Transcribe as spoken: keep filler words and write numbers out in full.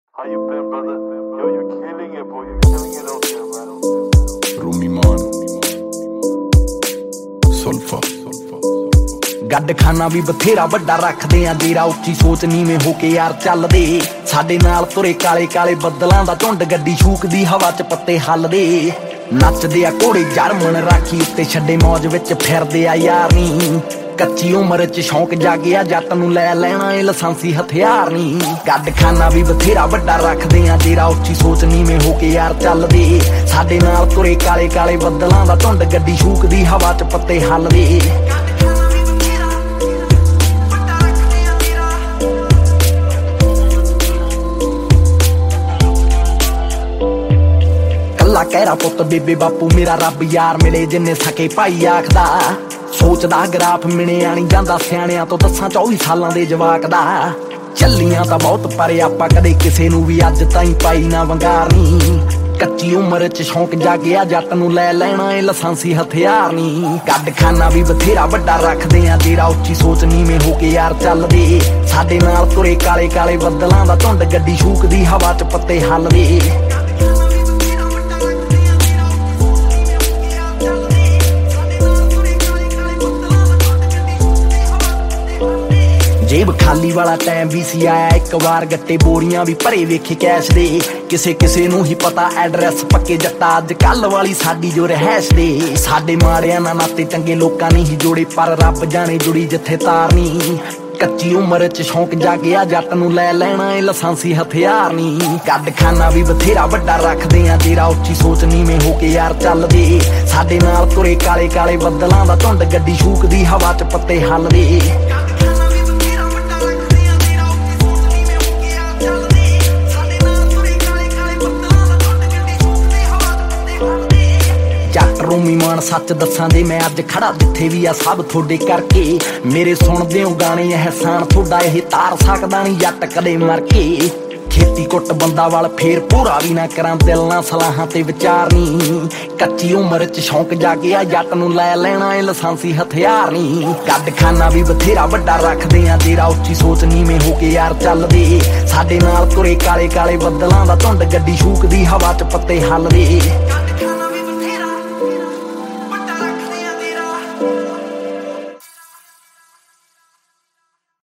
How you been, brother? Yo, you killing it, boy. You killing it out there, man. Rumi Man Sulfa ਗੱਡ ਖਾਨਾ ਵੀ ਬਥੇਰਾ ਵੱਡਾ ਰੱਖਦੇ ਆ ਜੇਰਾ ਉੱਚੀ ਸੋਚ ਨੀਵੇਂ ਹੋ ਕੇ ਯਾਰ ਚੱਲਦੇ ਸਾਡੇ ਨਾਲ ਤੁਰੇ ਕਾਲੇ ਕਾਲੇ ਬੱਦਲਾਂ ਦਾ ਝੁੰਡ ਗੱਡੀ ਛੂਕਦੀ ਹਵਾ 'ਚ ਪੱਤੇ ਹੱਲਦੇ ਨੱਚਦੇ ਆ ਘੋੜੇ ਜਰਮਨ ਰਾਖੀ ਉੱਤੇ ਛੱਡੇ ਮੌਜ ਵਿੱਚ ਫਿਰਦੇ ਆ ਯਾਰ ਨੀ ਕੱਚੀ ਉਮਰ 'ਚ ਸ਼ੌਂਕ ਜਾਗਿਆ ਜੱਟ ਨੂੰ ਲੈ ਲੈਣਾ ਏ ਲਾਇਸੈਂਸੀ ਹਥਿਆਰ ਨੀ ਗੱਡ ਖਾਨਾ ਵੀ ਬਥੇਰਾ ਵੱਡਾ ਰੱਖਦੇ ਆ ਜੇਰਾ ਉੱਚੀ ਸੋਚ ਨੀਵੇਂ ਹੋ ਕੇ ਯਾਰ ਚੱਲਦੇ ਸਾਡੇ ਨਾਲ ਤੁਰੇ ਕਾਲੇ ਕਾਲੇ ਬੱਦਲਾਂ ਦਾ ਝੁੰਡ ਗੱਡੀ ਛੂਕਦੀ ਹਵਾ 'ਚ ਪੱਤੇ ਹੱਲਦੇ ਕਹਿਰਾ ਪੁੱਤ ਬੇਬੇ ਬਾਪੂ ਮੇਰਾ ਰੱਬ ਯਾਰ ਮਿਲੇ ਜਿੰਨੇ ਸਕੇ ਭਾਈ ਆਖਦਾ ਸੋਚਦਾ ਗਰਾਫ ਮਿਣਿਆ ਨਹੀਂ ਜਾਂਦਾ ਸਿਆਣਿਆਂ ਤੋਂ ਦੱਸਾਂ ਚੌਵੀ ਸਾਲਾਂ ਦੇ ਜਵਾਕ ਦਾ ਚੱਲੀਆਂ ਤਾਂ ਬਹੁਤ ਪਰ ਆਪਾਂ ਕਦੇ ਕਿਸੇ ਨੂੰ ਵੀ ਅੱਜ ਤਾਈਂ ਪਾਈ ਨਾ ਵੰਗਾਰਨੀ ਕੱਚੀ ਉਮਰ 'ਚ ਸ਼ੌਂਕ ਜਾਗਿਆ ਜੱਟ ਨੂੰ ਲੈ ਲੈਣਾ ਏ ਲਾਇਸੈਂਸੀ ਹਥਿਆਰ ਨੀ ਗੱਡ ਖਾਨਾ ਵੀ ਬਥੇਰਾ ਵੱਡਾ ਰੱਖਦੇ ਆ ਜੇਰਾ ਉੱਚੀ ਸੋਚ ਨੀਵੇਂ ਹੋ ਕੇ ਯਾਰ ਚੱਲਦੇ ਸਾਡੇ ਨਾਲ ਤੁਰੇ ਕਾਲੇ ਕਾਲੇ ਬੱਦਲਾਂ ਦਾ ਝੁੰਡ ਗੱਡੀ ਛੂਕਦੀ ਹਵਾ 'ਚ ਪੱਤੇ ਹੱਲਦੇ ਜੇਬ ਖਾਲੀ ਵਾਲਾ ਟਾਈਮ ਵੀ ਸੀ ਆਇਆ ਇੱਕ ਵਾਰ ਗੱਟੇ ਬੋਰੀਆਂ ਵੀ ਭਰੇ ਵੇਖੇ ਕੈਸ਼ ਦੇ ਕਿਸੇ ਕਿਸੇ ਨੂੰ ਹੀ ਪਤਾ ਐਡਰੈਸ ਪੱਕੇ ਜੱਟਾ ਅੱਜ ਕੱਲ ਵਾਲੀ ਸਾਡੀ ਜੋ ਰਹਿਸ਼ ਦੇ ਸਾਡੇ ਮਾੜਿਆਂ ਨਾਲ ਨਾਤੇ ਚੰਗੇ ਲੋਕਾਂ ਨੇ ਹੀ ਜੋੜੇ ਪਰ ਰੱਬ ਜਾਣੇ ਜੁੜੀ ਜਿੱਥੇ ਤਾਰ ਨੀ ਕੱਚੀ ਉਮਰ 'ਚ ਸ਼ੌਂਕ ਜਾਗਿਆ ਜੱਟ ਨੂੰ ਲੈ ਲੈਣਾ ਏ ਲਾਇਸੈਂਸੀ ਹਥਿਆਰ ਨੀ ਗੱਡ ਖਾਨਾ ਵੀ ਬਥੇਰਾ ਵੱਡਾ ਰੱਖਦੇ ਆ ਜੇਰਾ ਉੱਚੀ ਸੋਚ ਨੀਵੇਂ ਹੋ ਕੇ ਯਾਰ ਚੱਲਦੇ ਸਾਡੇ ਨਾਲ ਤੁਰੇ ਕਾਲੇ ਕਾਲੇ ਬੱਦਲਾਂ ਦਾ ਝੁੰਡ ਗੱਡੀ ਛੂਕਦੀ ਹਵਾ 'ਚ ਪੱਤੇ ਹੱਲਦੇ ਰੂਮੀ ਮਾਨ ਸੱਚ ਦੱਸਾਂ ਦੇ ਮੈਂ ਅੱਜ ਖੜਾ ਜਿੱਥੇ ਵੀ ਆ ਸਭ ਤੁਹਾਡੇ ਕਰਕੇ ਮੇਰੇ ਸੁਣਦੇ ਹੋ ਗਾਣੇ ਅਹਿਸਾਨ ਤੁਹਾਡਾ ਇਹ ਤਾਰ ਸਕਦਾ ਨਹੀਂ ਜੱਟ ਕਦੇ ਮਰ ਕੇ ਖੇਤੀ ਕੁੱਟ ਬੰਦਾ ਵੱਲ ਫੇਰ ਪੂਰਾ ਵੀ ਨਾ ਕਰਾਂ ਦਿਲ ਨਾਲ ਸਲਾਹਾਂ ਤੇ ਵਿਚਾਰ ਨੀ ਕੱਚੀ ਉਮਰ 'ਚ ਸ਼ੌਂਕ ਜਾਗਿਆ ਜੱਟ ਨੂੰ ਲੈ ਲੈਣਾ ਏ ਲਾਇਸੈਂਸੀ ਹਥਿਆਰ ਨੀ ਗੱਡ ਖਾਨਾ ਵੀ ਬਥੇਰਾ ਵੱਡਾ ਰੱਖਦੇ ਆ ਜੇਰਾ ਉੱਚੀ ਸੋਚ ਨੀਵੇਂ ਹੋ ਕੇ ਯਾਰ ਚੱਲਦੇ ਸਾਡੇ ਨਾਲ ਤੁਰੇ ਕਾਲੇ ਕਾਲੇ ਬੱਦਲਾਂ ਦਾ ਝੁੰਡ ਗੱਡੀ ਛੂਕਦੀ ਹਵਾ 'ਚ ਪੱਤੇ ਹੱਲਦੇ